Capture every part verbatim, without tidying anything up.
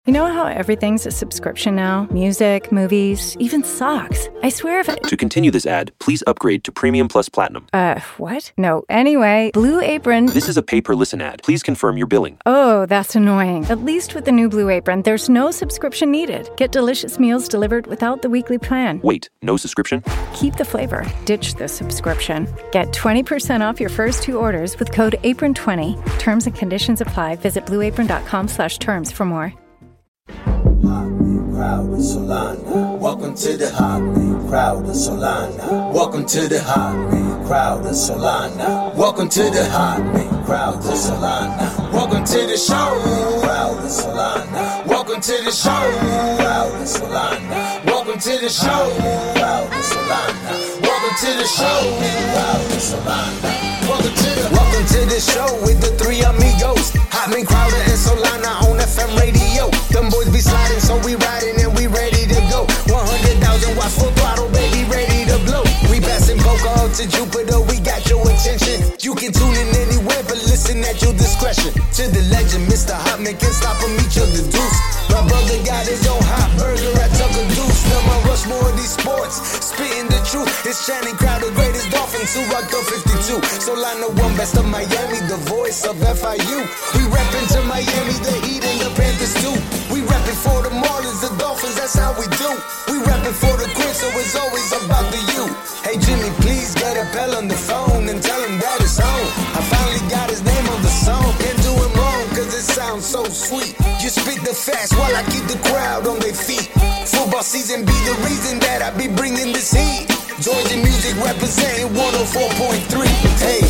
You know how everything's a subscription now? Music, movies, even socks. I swear if it... To continue this ad, please upgrade to Premium Plus Platinum. Uh, what? No, anyway, Blue Apron... This is a pay-per-listen ad. Please confirm your billing. Oh, that's annoying. At least with the new Blue Apron, there's no subscription needed. Get delicious meals delivered without the weekly plan. Wait, no subscription? Keep the flavor. Ditch the subscription. Get twenty percent off your first two orders with code apron twenty. Terms and conditions apply. Visit blueapron.com slash terms for more. Crowd of Solana. Welcome to the Hobby Crowd of Solana. Welcome to the Hobby Crowd of Solana. Welcome to the Hobby Crowd of Solana. Welcome to the show. Crowd of Solana. Welcome to the show. Crowd of Solana. Welcome to the show. Crowd of Solana. Welcome to the show. Crowd of Solana. Welcome to the Welcome to the show with the three amigos. Hotman, Crowder, and Solana on F M radio. Them boys be sliding, so we riding and we ready to go. one hundred thousand watts full throttle, baby, ready to blow. We passing Boca out to Jupiter, we got your attention. You can tune in anywhere, but listen at your discretion. To the legend, Mister Hotman can't stop him, each of the deuce. My brother got his own hot burger at Tucker Deuce. Now my rush more of these sports, spitting the truth. It's Channing Crowder, greatest Dolphins who rocked the fifty-two. Solana one, best of Miami, the voice of F I U. We reppin' to Miami, the Heat and the Panthers too. We reppin' for the Marlins, the Dolphins, that's how we do. We reppin' for the Grit, so it's always about the you. Hey Jimmy, please get a bell on the phone and tell him that it's on. I finally got his name on the song. Can't do him wrong, cause it sounds so sweet. You spit the facts while I keep the crowd on their feet. Football season be the reason that I be bringing this heat. Georgia music representing one oh four point three. Hey,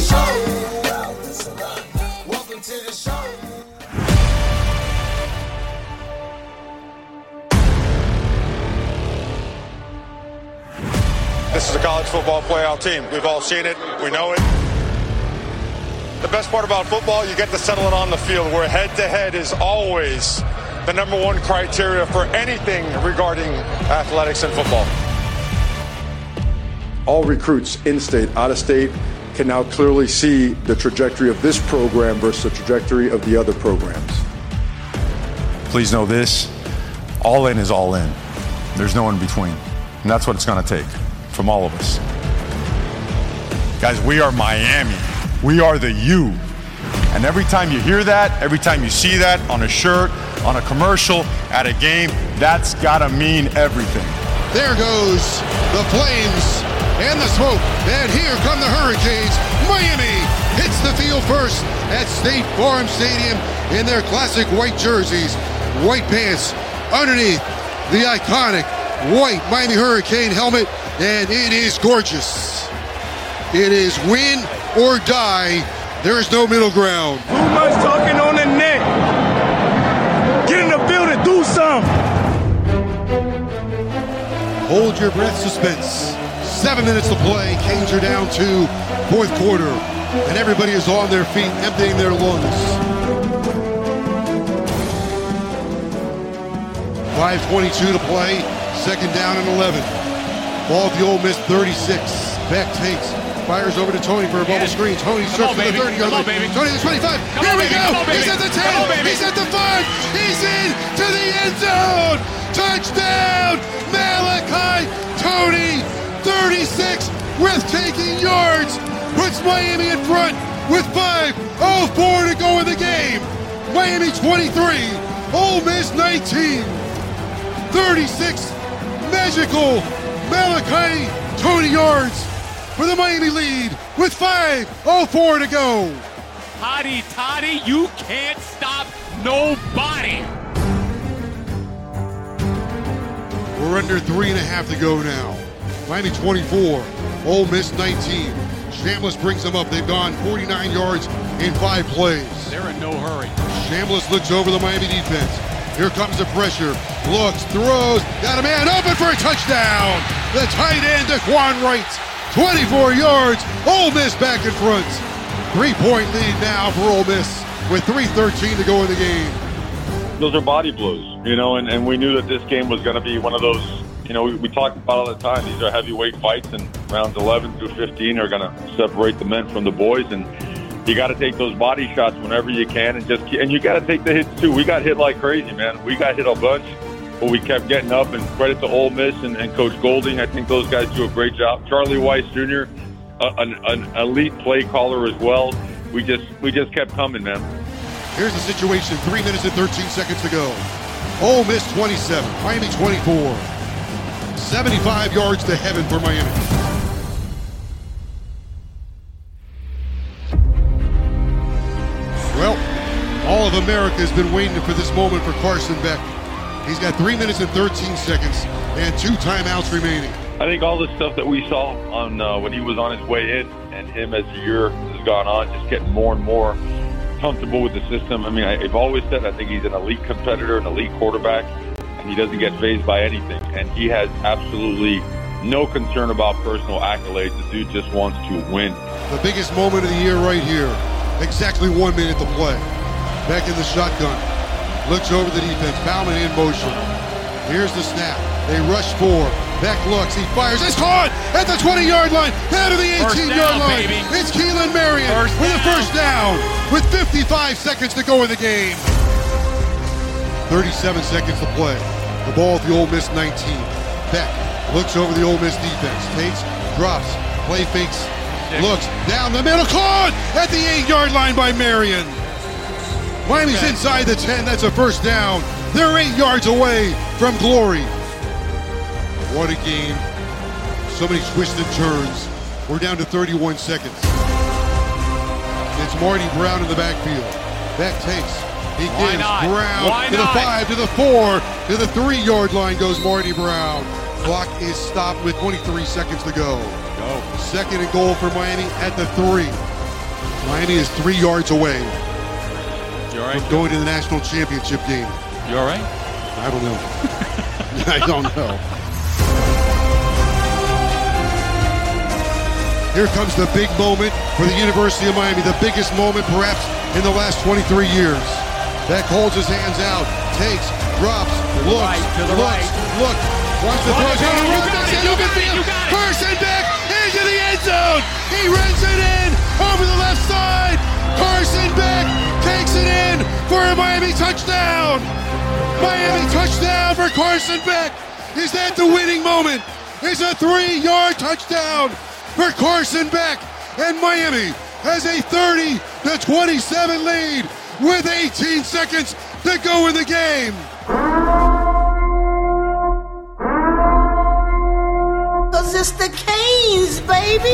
welcome to the show. This is a college football playoff team. We've all seen it. We know it. The best part about football, you get to settle it on the field, where head-to-head is always the number one criteria for anything regarding athletics and football. All recruits in-state, out-of-state, can now clearly see the trajectory of this program versus the trajectory of the other programs. Please know this, all in is all in. There's no in between. And that's what it's going to take from all of us. Guys, we are Miami. We are the U. And every time you hear that, every time you see that on a shirt, on a commercial, at a game, that's got to mean everything. There goes the Flames and the smoke. And here come the Hurricanes. Miami hits the field first at State Farm Stadium in their classic white jerseys. White pants underneath the iconic white Miami Hurricane helmet. And it is gorgeous. It is win or die. There is no middle ground. Too much talking on the net. Get in the building, do something. Hold your breath, suspense. Seven minutes to play. Canes are down to fourth quarter. And everybody is on their feet, emptying their lungs. five twenty-two to play. Second down and eleven. Ball at the Ole Miss thirty-six. Beck takes. Fires over to Tony for a bubble screen. Tony searches for the thirty-yard line. Tony the twenty-five. Come Here on, we baby. go. On, He's at the ten. On, He's at the five. He's in to the end zone. Touchdown, Malachi Tony. thirty-six breathtaking yards. Puts Miami in front with five oh four to go in the game. Miami twenty-three. Ole Miss nineteen. thirty-six magical Malachi Tony yards for the Miami lead with five oh four to go. Hotty toddy, you can't stop nobody. We're under three and a half to go now. Miami twenty-four, Ole Miss nineteen. Chambliss brings them up. They've gone forty-nine yards in five plays. They're in no hurry. Chambliss looks over the Miami defense. Here comes the pressure. Looks, throws, got a man open for a touchdown. The tight end, Daquan Wright. twenty-four yards. Ole Miss back in front. Three-point lead now for Ole Miss with three thirteen to go in the game. Those are body blows, you know, and, and we knew that this game was going to be one of those, you know, we, we talk about all the time. These are heavyweight fights, and rounds eleven through fifteen are going to separate the men from the boys. And you got to take those body shots whenever you can, and just and you got to take the hits too. We got hit like crazy, man. We got hit a bunch, but we kept getting up. And credit to Ole Miss and, and Coach Golding. I think those guys do a great job. Charlie Weiss Junior, uh, an, an elite play caller as well. We just we just kept coming, man. Here's the situation. Three minutes and thirteen seconds to go. Ole Miss twenty-seven, Miami twenty-four. seventy-five yards to heaven for Miami. Well, all of America has been waiting for this moment for Carson Beck. He's got three minutes and thirteen seconds and two timeouts remaining. I think all the stuff that we saw on uh, when he was on his way in, and him as the year has gone on, just getting more and more comfortable with the system. I mean, I, I've always said I think he's an elite competitor, an elite quarterback, and he doesn't get fazed by anything. And he has absolutely no concern about personal accolades. The dude just wants to win. The biggest moment of the year right here. Exactly one minute to play. Back in the shotgun. Looks over the defense. Bauman in motion. Here's the snap. They rush four. Beck looks. He fires. It's caught at the twenty-yard line. Out of the eighteen-yard line. Baby. It's Keelan Marion first with down. a first down with fifty-five seconds to go in the game. thirty-seven seconds to play. The ball at the Ole Miss nineteen. Beck looks over the Ole Miss defense. Takes, drops, play fakes. Looks down the middle, caught at the eight-yard line by Marion. Miami's okay. Inside the ten. That's a first down. They're eight yards away from glory. What a game. So many twists and turns. We're down to thirty-one seconds. It's Marty Brown in the backfield. Beck takes. He Why gives not? Brown Why to not? the five, to the four, to the three-yard line goes Marty Brown. Clock is stopped with twenty-three seconds to go. Go. Second and goal for Miami at the three. Miami is three yards away you all right, from going to the national championship game. You all right? I don't know. I don't know. Here comes the big moment for the University of Miami, the biggest moment perhaps in the last twenty-three years. Beck holds his hands out, takes, drops, to looks, right, to the looks, right. look, wants to throw it down. You got it, you got it, you got it. Carson Beck into the end zone. He runs it in over the left side. Carson Beck takes it in for a Miami touchdown. Miami touchdown for Carson Beck. Is that the winning moment? It's a three-yard touchdown for Carson Beck. And Miami has a thirty to twenty-seven lead with eighteen seconds to go in the game. Cause it's the Canes, baby.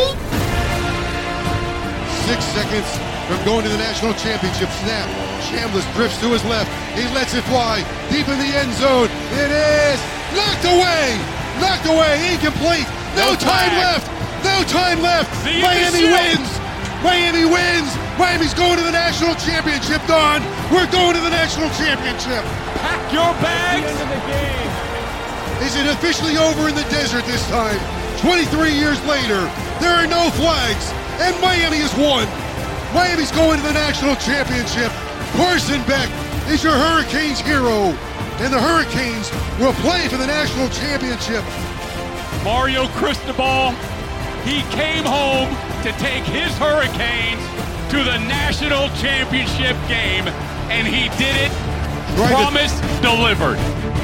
Six seconds from going to the national championship. Snap. Chambliss drifts to his left. He lets it fly deep in the end zone. It is knocked away. Knocked away. Incomplete. No, no time left. No time left. See Miami wins. Miami wins. Miami's going to the national championship, Don. We're going to the national championship. Pack your bags. The end of the game. Is it officially over in the desert this time? twenty-three years later, there are no flags, and Miami has won. Miami's going to the national championship. Carson Beck is your Hurricanes hero, and the Hurricanes will play for the national championship. Mario Cristobal, he came home to take his Hurricanes to the national championship game, and he did it. Right. Promise to- delivered.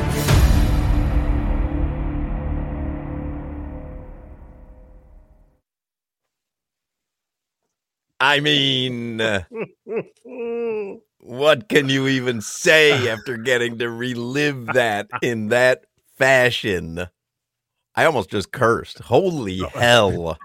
I mean, uh, what can you even say after getting to relive that in that fashion? I almost just cursed. Holy hell.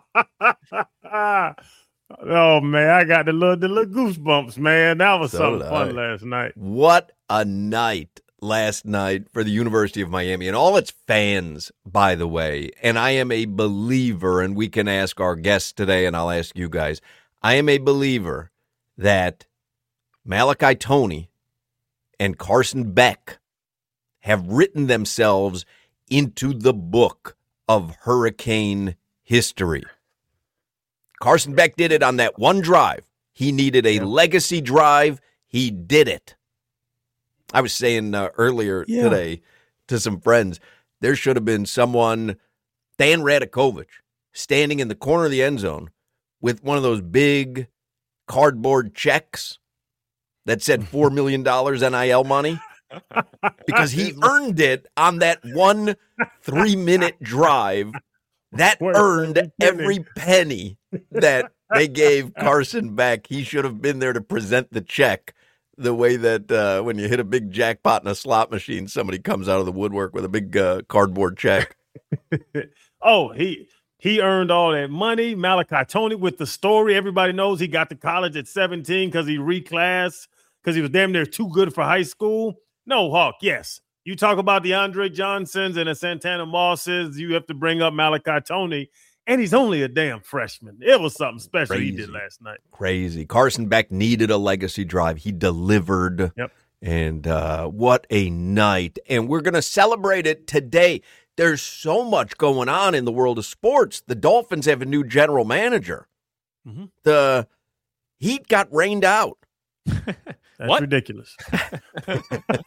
Oh, man, I got the little, the little goosebumps, man. That was So something did fun I. last night. What a night last night for the University of Miami and all its fans, by the way. And I am a believer, and we can ask our guests today, and I'll ask you guys. I am a believer that Malachi Toney and Carson Beck have written themselves into the book of Hurricane history. Carson Beck did it on that one drive. He needed a yeah. legacy drive. He did it. I was saying uh, earlier yeah. today to some friends, there should have been someone, Dan Radakovich, standing in the corner of the end zone with one of those big cardboard checks that said four million dollars N I L money? Because he earned it on that one three-minute drive. That earned every penny that they gave Carson Beck. He should have been there to present the check the way that uh, when you hit a big jackpot in a slot machine, somebody comes out of the woodwork with a big uh, cardboard check. oh, he he earned all that money. Malachi Tony with the story. Everybody knows he got to college at seventeen because he reclassed because he was damn near too good for high school. No, Hawk, yes. You talk about the Andre Johnsons and the Santana Mosses, you have to bring up Malachi Tony, and he's only a damn freshman. It was something special Crazy. he did last night. Crazy. Carson Beck needed a legacy drive. He delivered. Yep. And uh, what a night. And we're going to celebrate it today. There's so much going on in the world of sports. The Dolphins have a new general manager. Mm-hmm. The Heat got rained out. That's what? ridiculous. this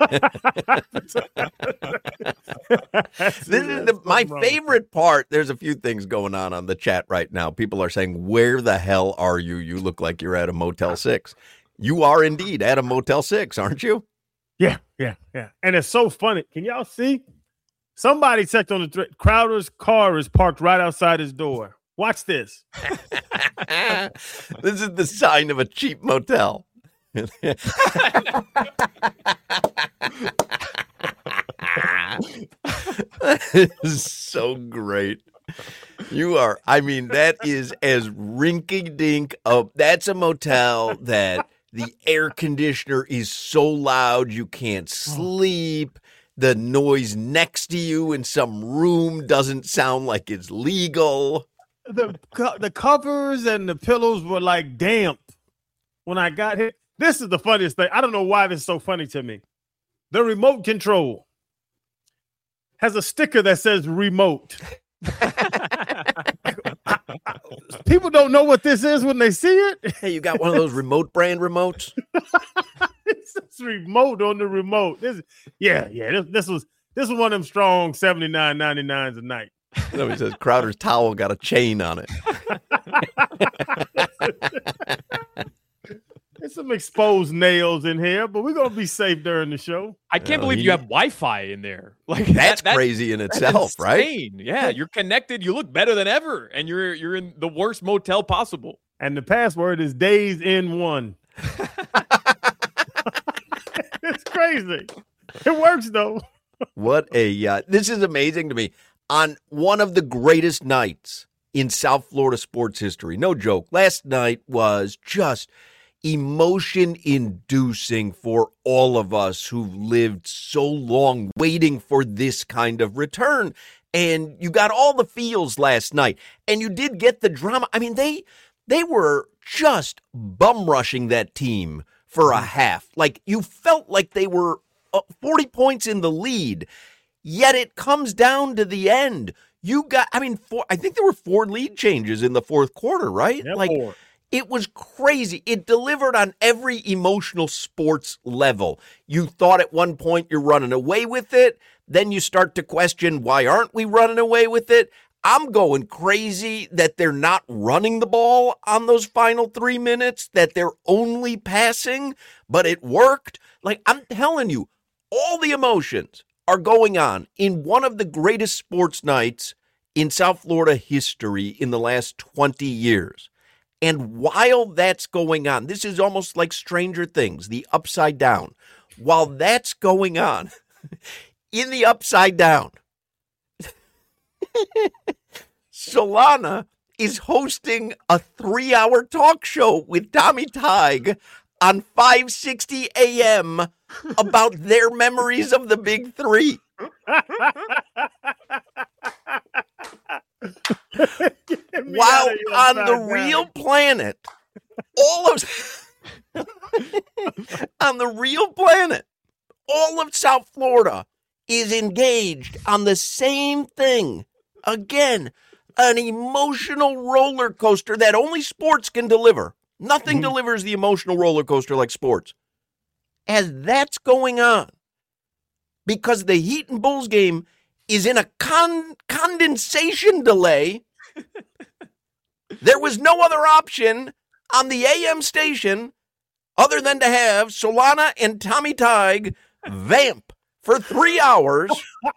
is the, my favorite part. There's a few things going on on the chat right now. People are saying, where the hell are you? You look like you're at a Motel six. You are indeed at a Motel six, aren't you? Yeah, yeah, yeah. And it's so funny. Can y'all see? Somebody checked on the th- Crowder's car is parked right outside his door. Watch this. This is the sign of a cheap motel. That is so great. You are, I mean, that is as rinky-dink of, that's a motel that the air conditioner is so loud you can't sleep. The noise next to you in some room doesn't sound like it's legal. The the covers and the pillows were like damp when I got here. This is the funniest thing. I don't know why this is so funny to me. The remote control has a sticker that says remote. People don't know what this is when they see it. Hey, you got one of those remote brand remotes? It's this remote on the remote. This, yeah, yeah. This, this was this was one of them strong seventy-nine ninety-nines a night. Somebody says Crowder's towel got a chain on it. There's some exposed nails in here, but we're gonna be safe during the show. I can't Oh, believe he- you have Wi-Fi in there. Like That's that- that- crazy in that's itself, right? insane. Yeah, you're connected. You look better than ever, and you're you're in the worst motel possible. And the password is days in one. It's crazy. It works though. What a uh, this is amazing to me. On one of the greatest nights in South Florida sports history, no joke. Last night was just emotion-inducing for all of us who've lived so long waiting for this kind of return. And you got all the feels last night, and you did get the drama. I mean, they they were just bum rushing that team for a half. Like, you felt like they were uh, forty points in the lead, yet it comes down to the end. You got, I mean, four, I think there were four lead changes in the fourth quarter, right? Yeah, like, four. It was crazy. It delivered on every emotional sports level. You thought at one point you're running away with it. Then you start to question, why aren't we running away with it? I'm going crazy that they're not running the ball on those final three minutes, that they're only passing, but it worked. Like, I'm telling you, all the emotions are going on in one of the greatest sports nights in South Florida history in the last twenty years. And while that's going on, this is almost like Stranger Things, the upside down. While that's going on, in the upside down, Solana is hosting a three-hour talk show with Tommy Tighe on five sixty a.m. about their memories of the Big Three. While on the real planet, all of on the real planet, all of South Florida is engaged on the same thing. Again, an emotional roller coaster that only sports can deliver. Nothing mm-hmm. delivers the emotional roller coaster like sports. As that's going on, because the Heat and Bulls game is in a con- condensation delay, there was no other option on the A M station other than to have Solana and Tommy Tig vamp for three hours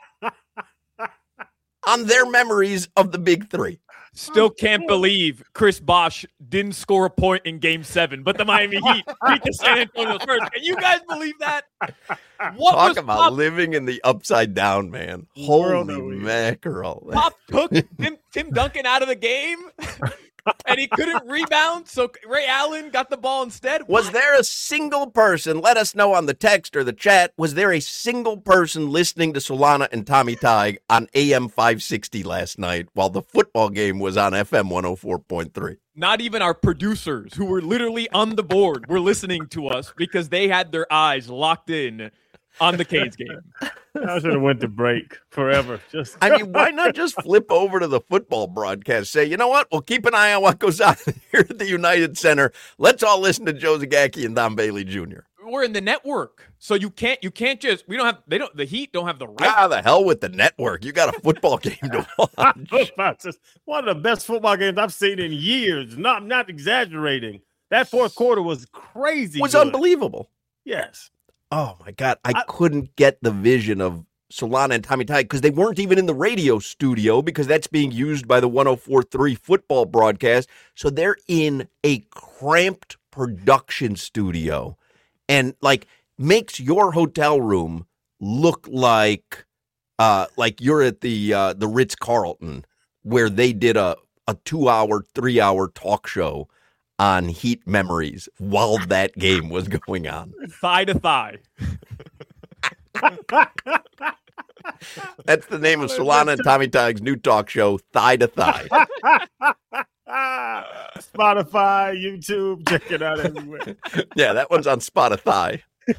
on their memories of the Big Three. Still can't believe Chris Bosh didn't score a point in Game Seven, but the Miami Heat beat the San Antonio Spurs. Can you guys believe that? What Talk was about Pop, living in the upside down, man. Holy mackerel. Pop took Tim, Tim Duncan out of the game, and he couldn't rebound, so Ray Allen got the ball instead. Was What? there a single person, let us know on the text or the chat, was there a single person listening to Solana and Tommy Tig on A M five sixty last night while the football game was on F M one oh four point three? Not even our producers, who were literally on the board, were listening to us because they had their eyes locked in on the Canes game. I should have went to break forever. Just I mean, why not just flip over to the football broadcast? Say, you know what? We'll keep an eye on what goes on here at the United Center. Let's all listen to Joe Zagacki and Don Bailey Junior We're in the network, so you can't. You can't just. We don't have. They don't. The Heat don't have the right. Ah, the hell with the network. You got a football game to watch. One of the best football games I've seen in years. Not, I'm not exaggerating. That fourth quarter was crazy. It was good. unbelievable. Yes. Oh, my God. I, I couldn't get the vision of Solana and Tommy Tig because they weren't even in the radio studio because that's being used by the one oh four point three football broadcast. So they're in a cramped production studio and, like, makes your hotel room look like uh, like you're at the uh, the Ritz-Carlton where they did a, a two-hour, three-hour talk show on Heat memories while that game was going on. Thigh to thigh. That's the name of Solana and Tommy Tig's new talk show, Thigh to Thigh. Spotify, YouTube, check it out everywhere. Yeah, that one's on Spotify.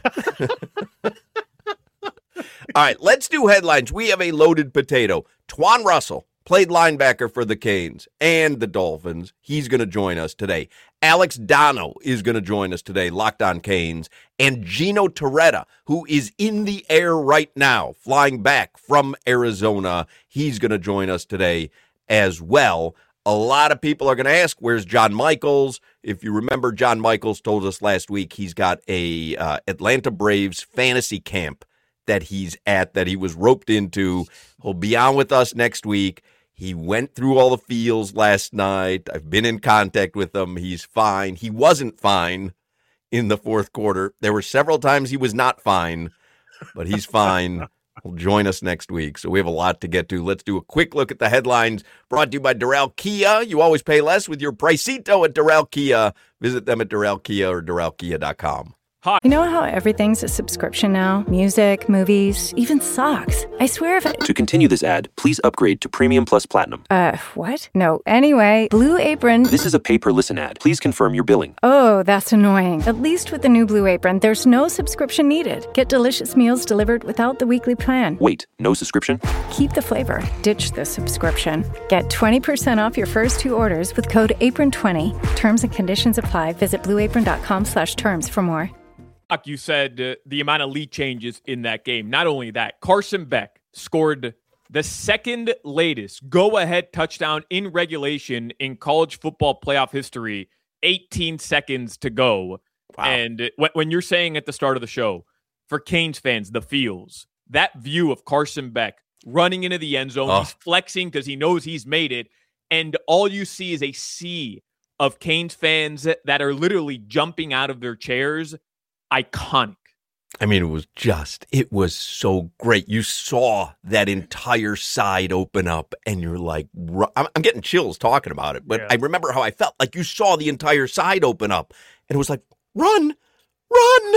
All right, let's do headlines. We have a loaded potato. Twan Russell played linebacker for the Canes and the Dolphins. He's going to join us today. Alex Dono is going to join us today, Locked On Canes. And Gino Torretta, who is in the air right now, flying back from Arizona. He's going to join us today as well. A lot of people are going to ask, where's John Michaels? If you remember, John Michaels told us last week he's got a uh, Atlanta Braves fantasy camp that he's at, that he was roped into. He'll be on with us next week. He went through all the feels last night. I've been in contact with him. He's fine. He wasn't fine in the fourth quarter. There were several times he was not fine, but he's fine. He'll join us next week. So we have a lot to get to. Let's do a quick look at the headlines brought to you by Doral Kia. You always pay less with your Pricito at Doral Kia. Visit them at Doral Kia or Doral Kia dot com. Hi. You know how everything's a subscription now? Music, movies, even socks. I swear if it... To continue this ad, please upgrade to Premium Plus Platinum. Uh, what? No. Anyway, Blue Apron... This is a pay-per-listen ad. Please confirm your billing. Oh, that's annoying. At least with the new Blue Apron, there's no subscription needed. Get delicious meals delivered without the weekly plan. Wait, no subscription? Keep the flavor. Ditch the subscription. Get twenty percent off your first two orders with code apron twenty. Terms and conditions apply. Visit blueapron.com slash terms for more. You said uh, the amount of lead changes in that game. Not only that, Carson Beck scored the second latest go-ahead touchdown in regulation in college football playoff history, eighteen seconds to go. Wow. And uh, when you're saying at the start of the show, for Canes fans, the feels, that view of Carson Beck running into the end zone, oh. he's flexing because he knows he's made it, and all you see is a sea of Canes fans that are literally jumping out of their chairs. Iconic. I mean, it was just, it was so great. You saw that entire side open up and you're like, I'm, I'm getting chills talking about it, but yeah. I remember how I felt like you saw the entire side open up and it was like, run, run,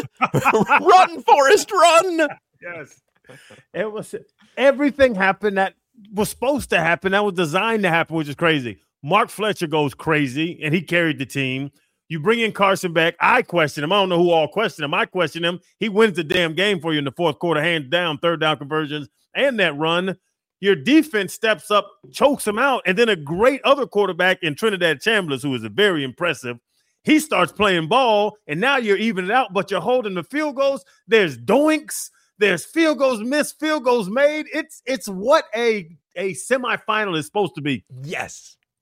run, Forrest, run. Yes. It was, everything happened that was supposed to happen. That was designed to happen, which is crazy. Mark Fletcher goes crazy and he carried the team. You bring in Carson Beck. I question him. I don't know who all question him. I question him. He wins the damn game for you in the fourth quarter, hands down, third down conversions, and that run. Your defense steps up, chokes him out, and then a great other quarterback in Trinidad Chambliss, who is very impressive, he starts playing ball, and now you're evening it out, but you're holding the field goals. There's doinks. There's field goals missed, field goals made. It's it's what a, a semifinal is supposed to be. Yes.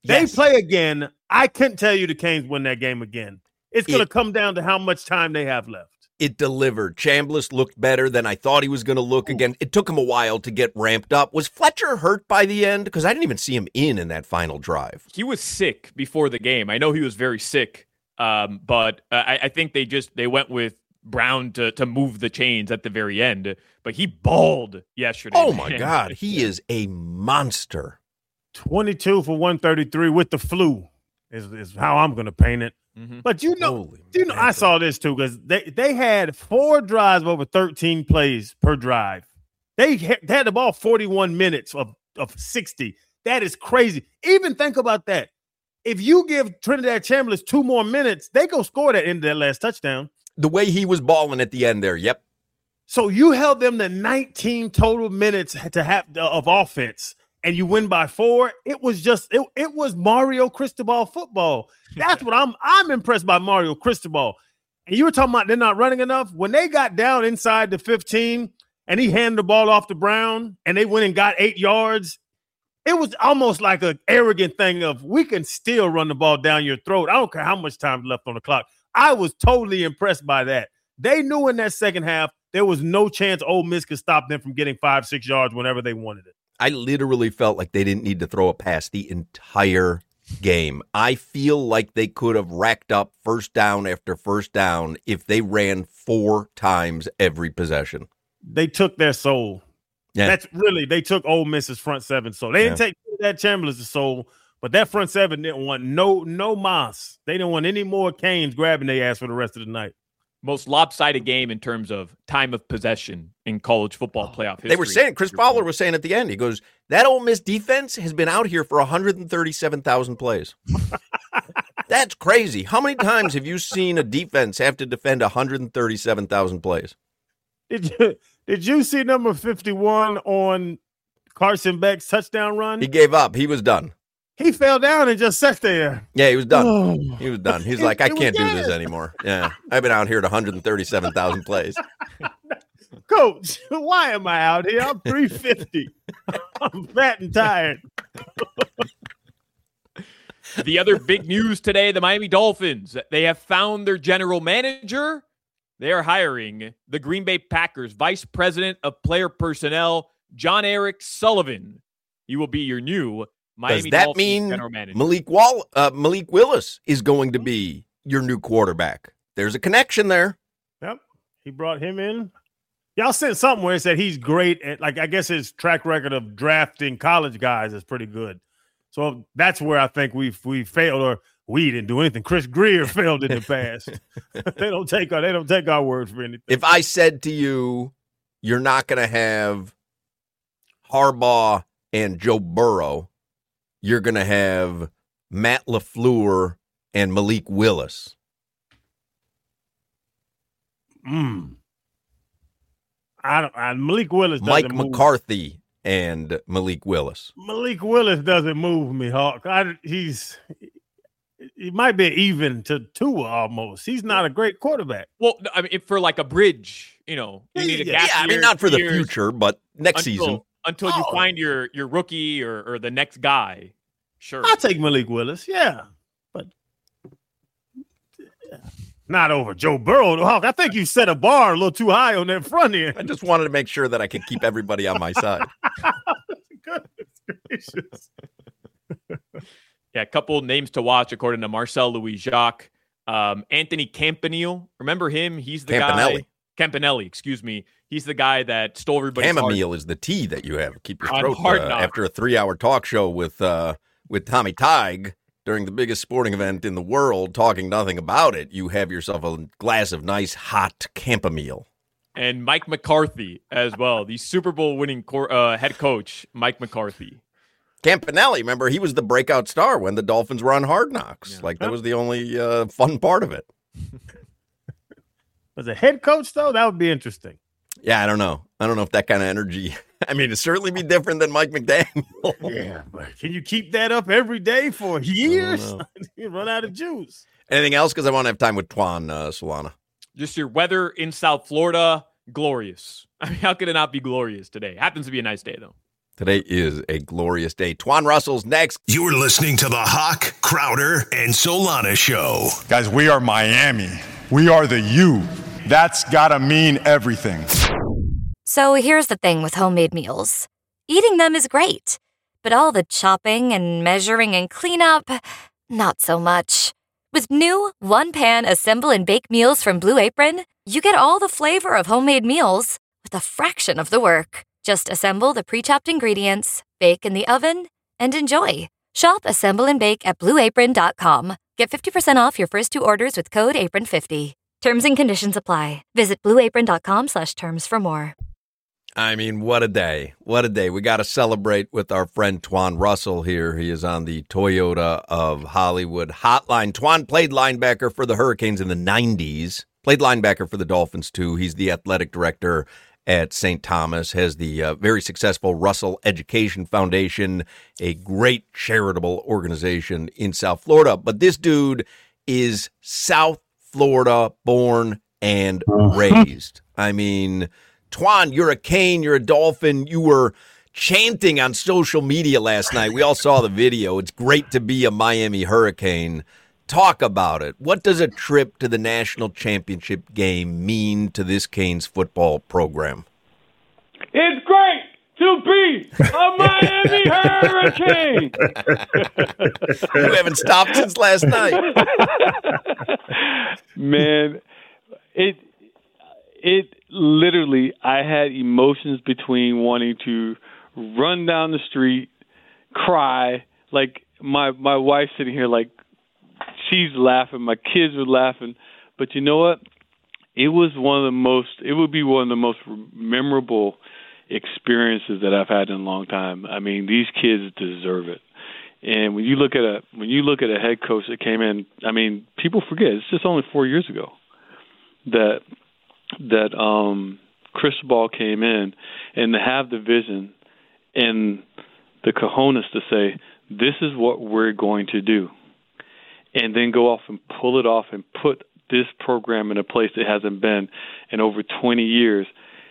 They Yes. play again. I couldn't tell you the Canes win that game again. It's going to It- come down to how much time they have left. It delivered. Chambliss looked better than I thought he was going to look again. It took him a while to get ramped up. Was Fletcher hurt by the end? Because I didn't even see him in in that final drive. He was sick before the game. I know he was very sick, um, but uh, I, I think they just they went with Brown to to move the chains at the very end. But he balled yesterday. Oh, my man. God. He is a monster. twenty-two for one thirty-three with the flu is, is how I'm going to paint it. Mm-hmm. But you know, Holy you know, I saw this too because they, they had four drives of over thirteen plays per drive. They, ha- they had the ball forty-one minutes of, of sixty. That is crazy. Even think about that. If you give Trinidad Chambliss two more minutes, they go score that end of that last touchdown. The way he was balling at the end there, yep. So you held them to nineteen total minutes to have of offense, and you win by four. It was just it, it was Mario Cristobal football. That's what I'm I'm impressed by Mario Cristobal. And you were talking about they're not running enough. When they got down inside the fifteen and he handed the ball off to Brown and they went and got eight yards, it was almost like an arrogant thing of we can still run the ball down your throat. I don't care how much time left on the clock. I was totally impressed by that. They knew in that second half there was no chance Ole Miss could stop them from getting five, six yards whenever they wanted it. I literally felt like they didn't need to throw a pass the entire game. I feel like they could have racked up first down after first down if they ran four times every possession. They took their soul. Yeah. That's really, they took Ole Miss's front seven soul. They didn't Yeah. take that Chambliss' soul, but that front seven didn't want no no Moss. They didn't want any more Canes grabbing their ass for the rest of the night. Most lopsided game in terms of time of possession in college football playoff history. They were saying, Chris Fowler was saying at the end, he goes, that Ole Miss defense has been out here for one hundred thirty-seven thousand plays. That's crazy. How many times have you seen a defense have to defend one hundred thirty-seven thousand plays? Did you did you see number fifty-one on Carson Beck's touchdown run? He gave up. He was done. He fell down and just sat there. Yeah, he was done. Oh. He was done. He's It- like, I it was can't do good. this anymore. Yeah, I've been out here at one hundred thirty-seven thousand plays. Coach, why am I out here? I'm three fifty. I'm fat and tired. The other big news today, the Miami Dolphins, they have found their general manager. They are hiring the Green Bay Packers vice president of player personnel, John Eric Sullivan. He will be your new Miami Does that Dolphins mean general manager. Malik Wall, uh, Malik Willis is going to be your new quarterback? There's a connection there. Yep. He brought him in. Y'all sent something where it said he's great at, like, I guess his track record of drafting college guys is pretty good. So that's where I think we've we failed, or we didn't do anything. Chris Greer failed in the past. they don't take our they don't take our word for anything. If I said to you, you're not going to have Harbaugh and Joe Burrow, you're going to have Matt LaFleur and Malik Willis. Mm. I don't. I, Malik Willis. Doesn't Mike move. McCarthy and Malik Willis. Malik Willis doesn't move me, Hawk. I, he's he might be even to two almost. He's not a great quarterback. Well, I mean, for like a bridge, you know, you Yeah, need a yeah, gap Yeah, I mean, year, not for the years future, but next until, season. until you Oh. find your your rookie or, or the next guy. Sure. I'll take Malik Willis, yeah, but not over Joe Burrow. Hawk, I think you set a bar a little too high on that front end. I just wanted to make sure that I could keep everybody on my side. Goodness gracious. Yeah, a couple names to watch according to Marcel Louis Jacques. Um, Anthony Campanile. Remember him? He's the Campanelli. guy. Campanelli, excuse me. He's the guy that stole everybody's heart. Chamomile is the tea that you have to keep your On throat Hard uh, Knocks. after a three-hour talk show with uh, with Tommy Tig during the biggest sporting event in the world, talking nothing about it. You have yourself a glass of nice hot chamomile. And Mike McCarthy as well. The Super Bowl winning cor- uh, head coach, Mike McCarthy. Campanelli, remember, he was the breakout star when the Dolphins were on Hard Knocks. Yeah. Like, that was the only uh, fun part of it. As a head coach, though, that would be interesting. Yeah, I don't know. I don't know if that kind of energy. I mean, it'd certainly be different than Mike McDaniel. Yeah, but can you keep that up every day for years? You run out of juice. Anything else? Because I want to have time with Twan uh, Solana. Just your weather in South Florida, glorious. I mean, how could it not be glorious today? Happens to be a nice day, though. Today is a glorious day. Twan Russell's next. You're listening to the Hawk, Crowder, and Solana Show. Guys, we are Miami. We are the U. That's gotta mean everything. So here's the thing with homemade meals. Eating them is great, but all the chopping and measuring and cleanup, not so much. With new one-pan assemble and bake meals from Blue Apron, you get all the flavor of homemade meals with a fraction of the work. Just assemble the pre-chopped ingredients, bake in the oven, and enjoy. Shop, assemble, and bake at blue apron dot com. Get fifty percent off your first two orders with code apron fifty. Terms and conditions apply. Visit blue apron dot com slash terms for more. I mean, what a day. What a day. We got to celebrate with our friend Twan Russell here. He is on the Toyota of Hollywood hotline. Twan played linebacker for the Hurricanes in the nineties. Played linebacker for the Dolphins, too. He's the athletic director at Saint Thomas, has the uh, very successful Russell Education Foundation, a great charitable organization in South Florida. But this dude is South Florida born and raised. I mean, Twan, you're a Cane, you're a Dolphin. You were chanting on social media last night. We all saw the video. It's great to be a Miami Hurricane. Talk about it. What does a trip to the national championship game mean to this Canes football program? It's great to be a Miami Hurricane. You haven't stopped since last night. Man, it it literally, I had emotions between wanting to run down the street, cry, like my my wife sitting here like, she's laughing. My kids were laughing. But you know what? It was one of the most, it would be one of the most memorable experiences that I've had in a long time. I mean, these kids deserve it. And when you look at a, when you look at a head coach that came in, I mean, people forget, it's just only four years ago that, that um, Cristobal came in, and to have the vision and the cojones to say, this is what we're going to do. And then go off and pull it off and put this program in a place that hasn't been in over twenty years.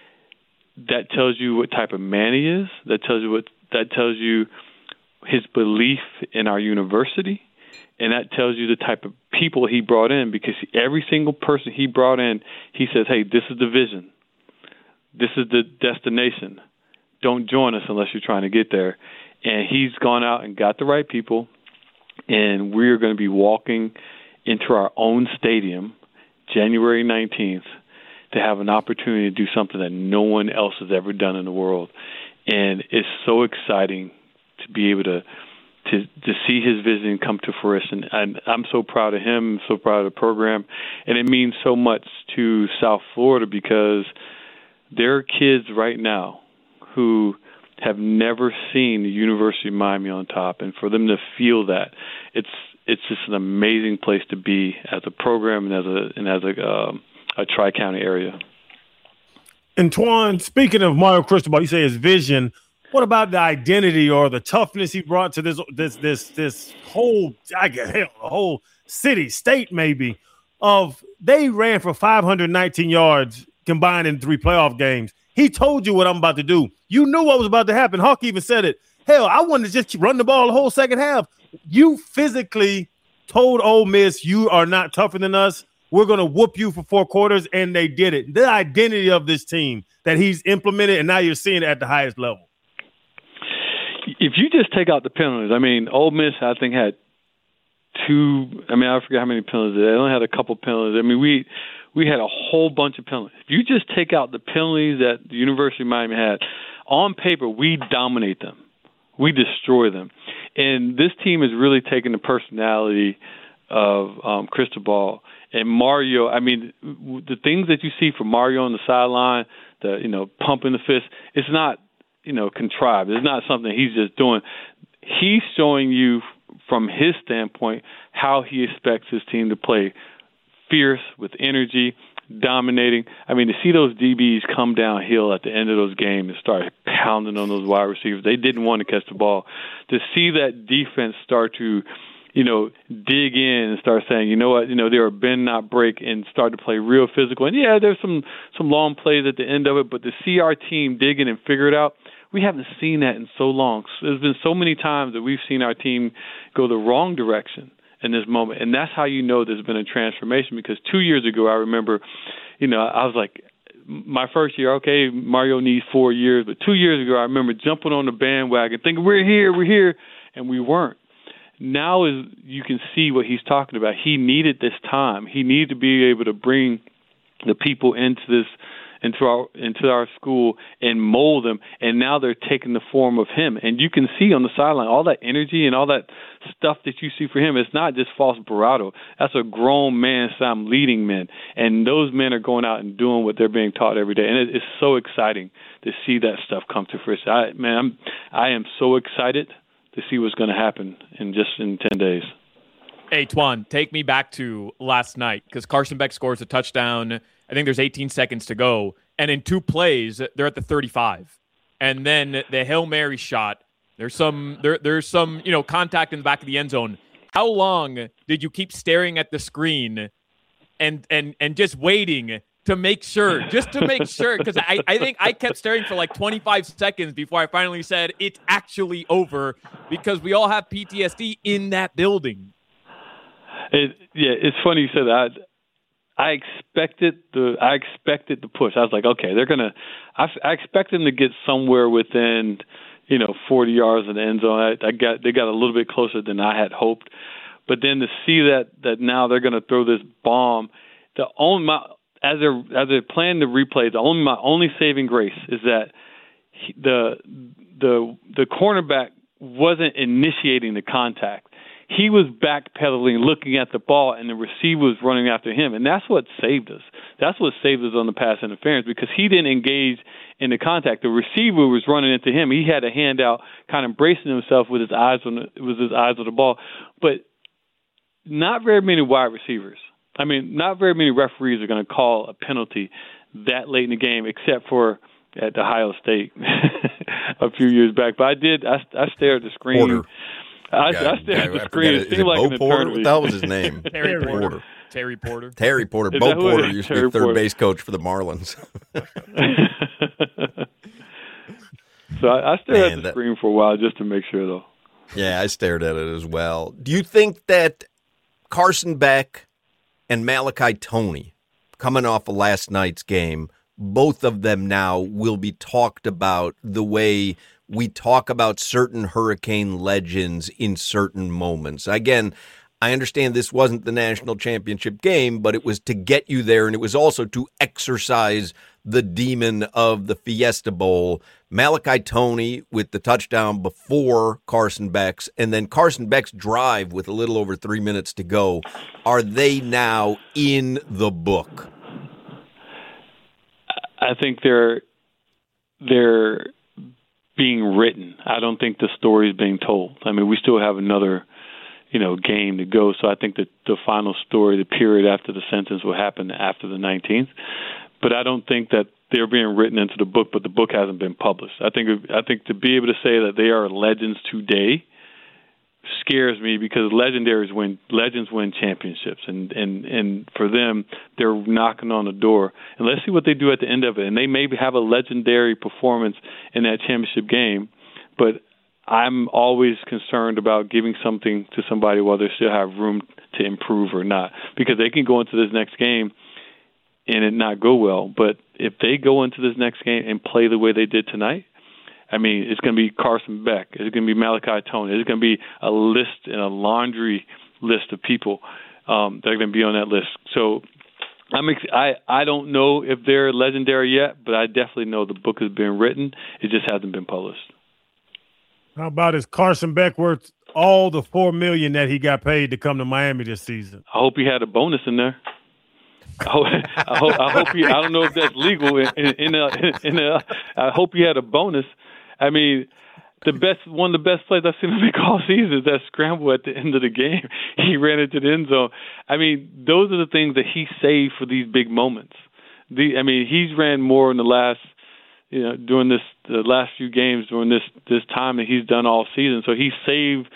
That tells you what type of man he is. That tells you what. That tells you his belief in our university, and that tells you the type of people he brought in. Because every single person he brought in, he says, "Hey, this is the vision. This is the destination. Don't join us unless you're trying to get there." And he's gone out and got the right people. And we're going to be walking into our own stadium January nineteenth to have an opportunity to do something that no one else has ever done in the world. And it's so exciting to be able to to, to see his vision come to fruition. And I'm so proud of him, so proud of the program. And it means so much to South Florida because there are kids right now who have never seen the University of Miami on top, and for them to feel that, it's it's just an amazing place to be as a program and as a and as a um, a tri-county area. And Twan, speaking of Mario Cristobal, you say his vision. What about the identity or the toughness he brought to this this this this whole I guess hell the whole city state maybe of they ran for five hundred nineteen yards combined in three playoff games. He told you what I'm about to do. You knew what was about to happen. Hawk even said it. Hell, I wanted to just run the ball the whole second half. You physically told Ole Miss, you are not tougher than us. We're going to whoop you for four quarters, and they did it. The identity of this team that he's implemented, and now you're seeing it at the highest level. If you just take out the penalties, I mean, Ole Miss, I think, had two – I mean, I forget how many penalties. They only had a couple penalties. I mean, we – We had a whole bunch of penalties. If you just take out the penalties that the University of Miami had, on paper, we dominate them. We destroy them. And this team has really taken the personality of um, Cristobal and Mario. I mean, the things that you see from Mario on the sideline, the, you know, pumping the fist, it's not, you know, contrived. It's not something he's just doing. He's showing you from his standpoint how he expects his team to play. Fierce, with energy, dominating. I mean, to see those D Bs come downhill at the end of those games and start pounding on those wide receivers, they didn't want to catch the ball. To see that defense start to you know, dig in and start saying, you know what, you know, they were bend not break and start to play real physical. And yeah, there's some some long plays at the end of it, but to see our team dig in and figure it out, we haven't seen that in so long. There's been so many times that we've seen our team go the wrong direction in this moment, and that's how you know there's been a transformation. Because two years ago, I remember, you know, I was like, my first year, okay, Mario needs four years, but two years ago, I remember jumping on the bandwagon, thinking we're here, we're here, and we weren't. Now is you can see what he's talking about. He needed this time. He needed to be able to bring the people into this, into our into our school and mold them. And now they're taking the form of him. And you can see on the sideline all that energy and all that stuff that you see for him. It's not just false bravado. That's a grown man, some leading men, and those men are going out and doing what they're being taught every day. And it, it's so exciting to see that stuff come to fruition. I, man, I'm I am so excited to see what's going to happen in just in ten days. Hey, Twan, take me back to last night because Carson Beck scores a touchdown. I think there's eighteen seconds to go. And in two plays, they're at the thirty-five. And then the Hail Mary shot, there's some there, there's some, you know, contact in the back of the end zone. How long did you keep staring at the screen and and and just waiting to make sure, just to make sure, because I, I think I kept staring for like twenty-five seconds before I finally said it's actually over, because we all have P T S D in that building. It, yeah, it's funny you said that. I, I expected the I expected the push. I was like, okay, they're gonna. I, I expect them to get somewhere within, you know, forty yards of the end zone. I, I got they got a little bit closer than I had hoped, but then to see that that now they're gonna throw this bomb, the only my. As they're as they're planning to replay, the only my only saving grace is that he, the the the cornerback wasn't initiating the contact. He was backpedaling, looking at the ball, and the receiver was running after him, and that's what saved us. That's what saved us on the pass interference, because he didn't engage in the contact. The receiver was running into him. He had a hand out, kind of bracing himself with his eyes on the, with his eyes on the ball, but not very many wide receivers. I mean, not very many referees are going to call a penalty that late in the game, except for at Ohio State a few years back. But I did. I, I stared at the screen. Porter. I, God, I stared God, at the screen. It seemed like Bo an Porter? eternity. That was his name. Terry Porter. Porter. Terry Porter. Terry Porter. Is Bo that who it Porter is? used Terry to be third Porter. base coach for the Marlins. So I, I stared Man, at the that- screen for a while just to make sure, though. Yeah, I stared at it as well. Do you think that Carson Beck and Malachi Toney, coming off of last night's game, both of them now will be talked about the way we talk about certain Hurricane legends in certain moments? Again, I understand this wasn't the national championship game, but it was to get you there, and it was also to exercise the demon of the Fiesta Bowl. Malachi Toney with the touchdown before Carson Beck's, and then Carson Beck's drive with a little over three minutes to go. Are they now in the book? I think they're they're being written. I don't think the story is being told. I mean, we still have another, you know, game to go. So I think that the final story, the period after the sentence, will happen after the nineteenth. But I don't think that they're being written into the book, but the book hasn't been published. I think I think to be able to say that they are legends today scares me, because legendaries win legends win championships, and, and, and for them, they're knocking on the door. And let's see what they do at the end of it. And they maybe have a legendary performance in that championship game, but I'm always concerned about giving something to somebody while they still have room to improve or not, because they can go into this next game and it not go well. But if they go into this next game and play the way they did tonight, I mean, it's going to be Carson Beck. It's going to be Malachi Toney. It's going to be a list and a laundry list of people um, that are going to be on that list. So I'm ex- I, I don't know if they're legendary yet, but I definitely know the book has been written. It just hasn't been published. How about is Carson Beck worth all the four million dollars that he got paid to come to Miami this season? I hope he had a bonus in there. I hope, I hope, I hope he, I don't know if that's legal in, in, in, a, in a, I hope he had a bonus. I mean, the best, one of the best plays I've seen him make all season is that scramble at the end of the game. He ran into the end zone. I mean, those are the things that he saved for these big moments. The, I mean, he's ran more in the last, you know, during this, the last few games during this, this time that he's done all season. So he saved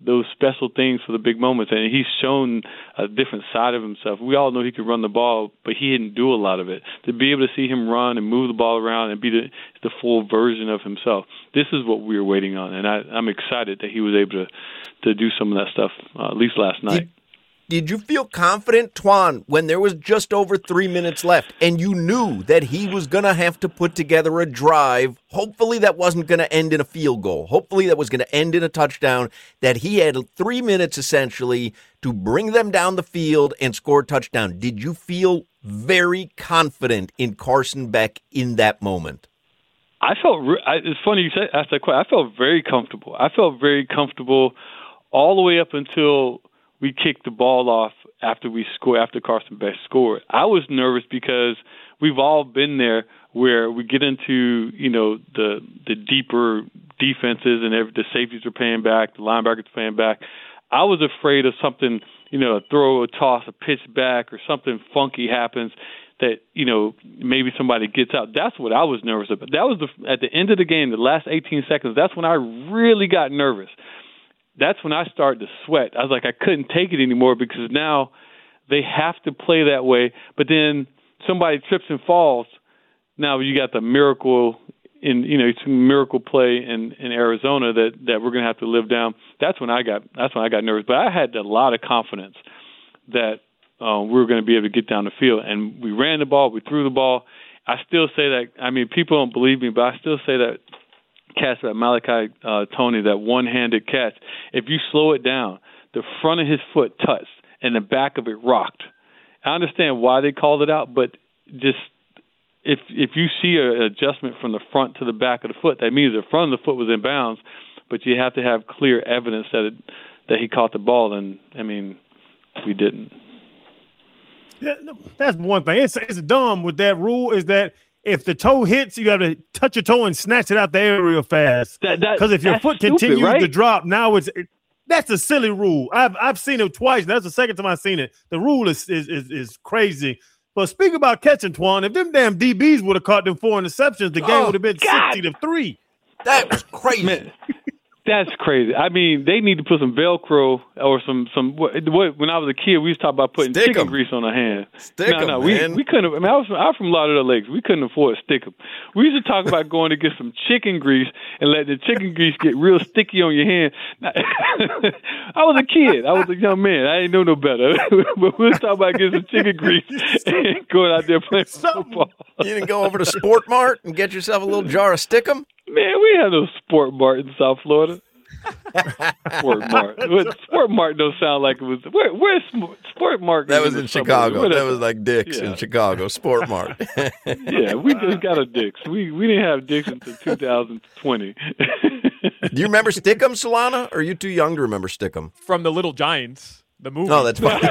those special things for the big moments, and he's shown a different side of himself. We all know he could run the ball, but he didn't do a lot of it. To be able to see him run and move the ball around and be the, the full version of himself, this is what we were waiting on, and I, I'm excited that he was able to, to do some of that stuff, uh, at least last night. Did, did you feel confident, Twan, when there was just over three minutes left, and you knew that he was going to have to put together a drive? Hopefully that wasn't going to end in a field goal. Hopefully that was going to end in a touchdown, that he had three minutes essentially to bring them down the field and score a touchdown. Did you feel very confident in Carson Beck in that moment? I felt, re- I, it's funny you said, asked that question. I felt very comfortable. I felt very comfortable all the way up until we kicked the ball off after we score, after Carson Beck scored. I was nervous because we've all been there where we get into, you know, the the deeper defenses and every, the safeties are paying back, the linebackers are paying back. I was afraid of something, you know, a throw, a toss, a pitch back, or something funky happens that, you know, maybe somebody gets out. That's what I was nervous about. That was the, at the end of the game, the last eighteen seconds, that's when I really got nervous. That's when I started to sweat. I was like, I couldn't take it anymore because now they have to play that way. But then somebody trips and falls. Now you got the miracle in, you know, miracle play in, in Arizona that, that we're going to have to live down. That's when I got, that's when I got nervous. But I had a lot of confidence that uh, we were going to be able to get down the field. And we ran the ball, we threw the ball. I still say that, I mean, people don't believe me, but I still say that catch by Malachi uh, Tony, that one-handed catch, if you slow it down, the front of his foot touched and the back of it rocked. I understand why they called it out, but just if if you see an adjustment from the front to the back of the foot, that means the front of the foot was in bounds, but you have to have clear evidence that it, that he caught the ball, and, I mean, we didn't. Yeah, that's one thing. It's, it's dumb with that rule is that if the toe hits, you have to touch your toe and snatch it out the air real fast. Because if your foot stupid, continues right? to drop, now it's it, that's a silly rule. I've I've seen it twice. That's the second time I've seen it. The rule is is is, is crazy. But speaking about catching, Twan, if them damn D Bs would have caught them four interceptions, the game oh, would have been God. sixty to three. That was crazy. Man, that's crazy. I mean, they need to put some Velcro or some some. What, when I was a kid, we used to talk about putting Stick chicken 'em. grease on our hands. Stick no, 'em, no, man. we we couldn't. I mean, I was from, I was from Lauderdale Lakes. We couldn't afford to stick them. We used to talk about going to get some chicken grease and let the chicken grease get real sticky on your hand. I was a kid. I was a young man. I didn't know no better. But we was talking about getting some chicken grease and going out there playing football. You didn't go over to Sport Mart and get yourself a little jar of Stick 'em? Man, we had no Sport Mart in South Florida. Sport Mart. Sport Mart don't sound like it was. Where, where's Sport Mart? That was in Chicago. That was like Dick's yeah. in Chicago. Sport Mart. Yeah, we just got a Dick's. We we didn't have Dick's until two thousand twenty. Do you remember Stick 'em, Solana? Or are you too young to remember Stick 'em? From the Little Giants, the movie. No, that's fine.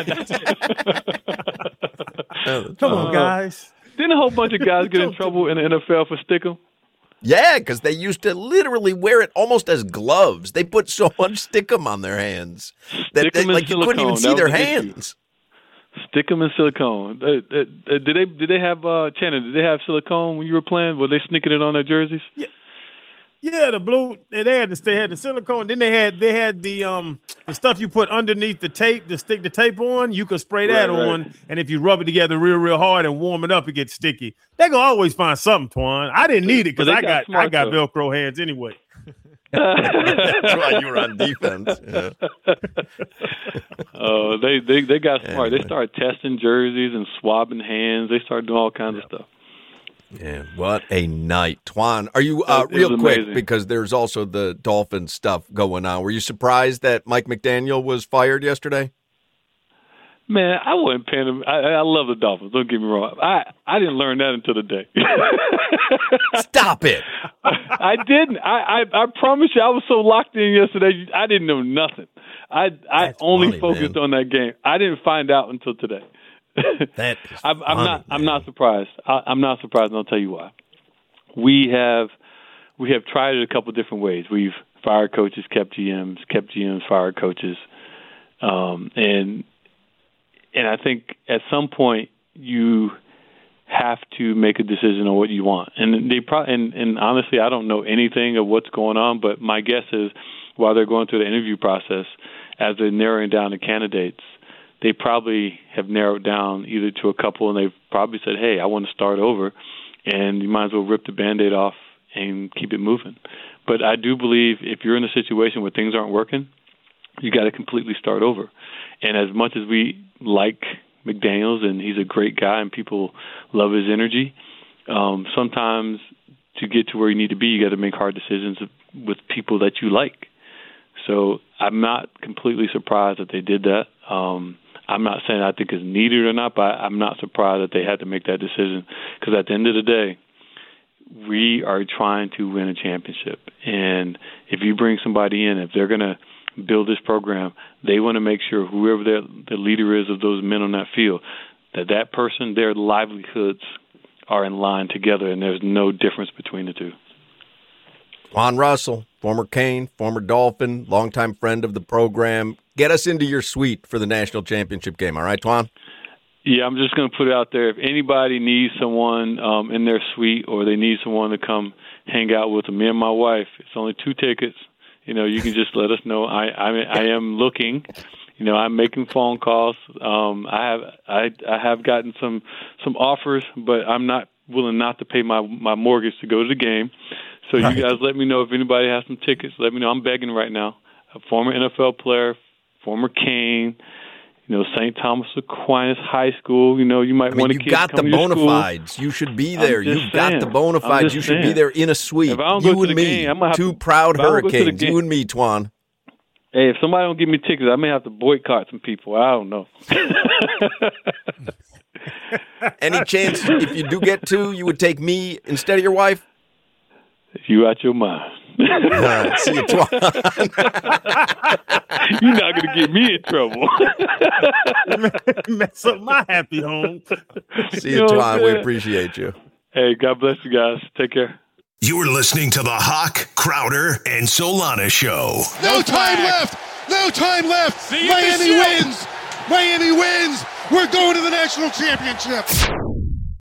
Come on, guys. Didn't a whole bunch of guys get in trouble in the N F L for Stick 'em? Yeah, because they used to literally wear it almost as gloves. They put so much Stick 'em on their hands that they, like you couldn't even see their hands. Stick 'em in silicone. Uh, uh, uh, did they? Did they have uh, Channing? Did they have silicone when you were playing? Were they sneaking it on their jerseys? Yeah. Yeah, the blue. They had the they had the silicone. Then they had they had the um the stuff you put underneath the tape to stick the tape on. You could spray that right, on, right. and if you rub it together real real hard and warm it up, it gets sticky. They gonna always find something, Twan. I didn't need it because I got, got I got though. Velcro hands anyway. That's why you were on defense. Yeah. Oh, they, they they got smart. They started testing jerseys and swabbing hands. They started doing all kinds yeah. of stuff. Yeah, what a night. Twan, are you, uh, real quick, because there's also the Dolphins stuff going on. Were you surprised that Mike McDaniel was fired yesterday? Man, I wasn't paying him. I, I love the Dolphins. Don't get me wrong. I, I didn't learn that until today. Stop it. I didn't. I, I I promise you, I was so locked in yesterday. I didn't know nothing. I I That's only funny, focused man. on that game. I didn't find out until today. That is I'm, I'm funny, not. I'm man. not surprised. I, I'm not surprised, and I'll tell you why. We have we have tried it a couple different ways. We've fired coaches, kept G Ms, kept G Ms, fired coaches, um, and and I think at some point you have to make a decision on what you want. And they probably and, and honestly, I don't know anything of what's going on, but my guess is while they're going through the interview process, as they're narrowing down the candidates, they probably have narrowed down either to a couple, and they've probably said, hey, I want to start over, and you might as well rip the Band-Aid off and keep it moving. But I do believe if you're in a situation where things aren't working, you got to completely start over. And as much as we like McDaniels, and he's a great guy and people love his energy, um, sometimes to get to where you need to be, you got to make hard decisions with people that you like. So I'm not completely surprised that they did that. Um, I'm not saying I think it's needed or not, but I'm not surprised that they had to make that decision, because at the end of the day, we are trying to win a championship. And if you bring somebody in, if they're going to build this program, they want to make sure whoever the leader is of those men on that field, that that person, their livelihoods are in line together, and there's no difference between the two. Twan Russell, former Cane, former Dolphin, longtime friend of the program. Get us into your suite for the national championship game, all right, Twan? Yeah, I'm just going to put it out there. If anybody needs someone um, in their suite, or they need someone to come hang out with them, me and my wife, it's only two tickets. You know, you can just let us know. I I, I am looking. You know, I'm making phone calls. Um, I have I I have gotten some some offers, but I'm not willing not to pay my my mortgage to go to the game. So right. You guys let me know if anybody has some tickets. Let me know. I'm begging right now. A former N F L player, former Cane, you know, Saint Thomas Aquinas High School. You know, you might I mean, want to you got the bona fides. You should be there. You've saying. got the bona fides. You should saying. be there in a suite. If I don't you go and to the me, game, I'm gonna have two to, proud Hurricanes. You and me, Twan. Hey, if somebody don't give me tickets, I may have to boycott some people. I don't know. Any chance, if you do get two, you would take me instead of your wife? You out your mind. All right, see you, Twan. You're not going to get me in trouble. Mess up my happy home. See you, you know Twan. We appreciate you. Hey, God bless you guys. Take care. You're listening to the Hawk, Crowder, and Solana Show. No time left. No time left. See Miami wins. Miami wins. We're going to the national championship.